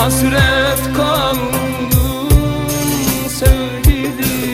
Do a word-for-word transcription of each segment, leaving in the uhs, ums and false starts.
hasret kaldım sevgilim.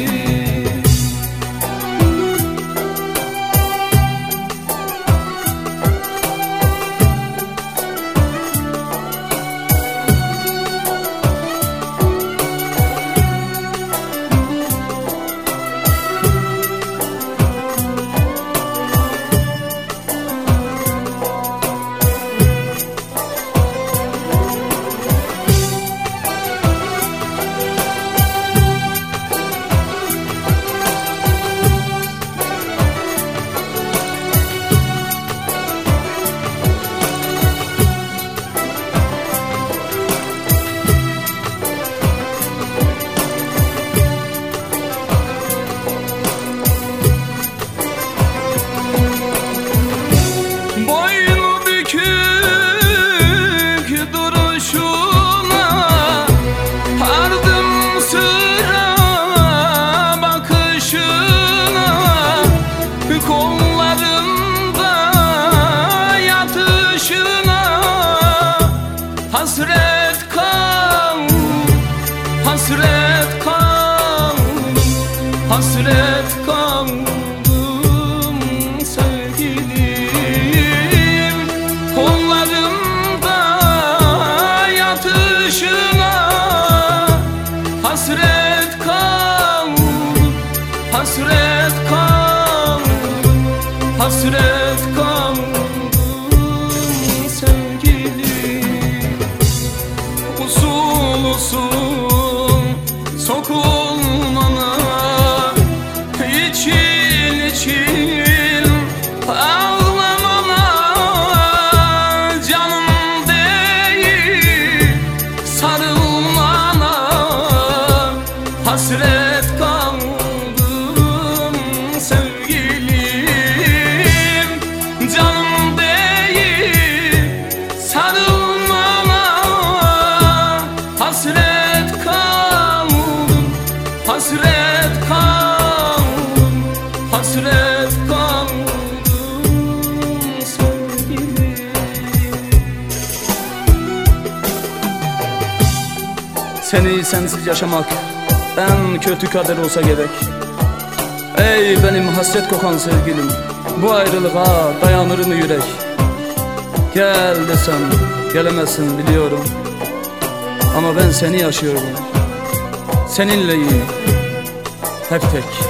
Hasret kal, hasret kal, hasret kaldım sevgilim. Kollarımda yatışına hasret kal, hasret kal, hasret kaldım sevgilim. Usul usul sokulmana, için için ağlamana, canım değil sarılmana, hasret kaldım sevgilim. Canım değil sarılmana, hasret kaldım, hasret kaldım, hasret kaldım sevgilim. Seni sensiz yaşamak en kötü kader olsa gerek. Ey benim hasret kokan sevgilim, bu ayrılığa dayanır mı yürek? Gel desem gelemezsin biliyorum, ama ben seni yaşıyorum. Seninleyim hep tek.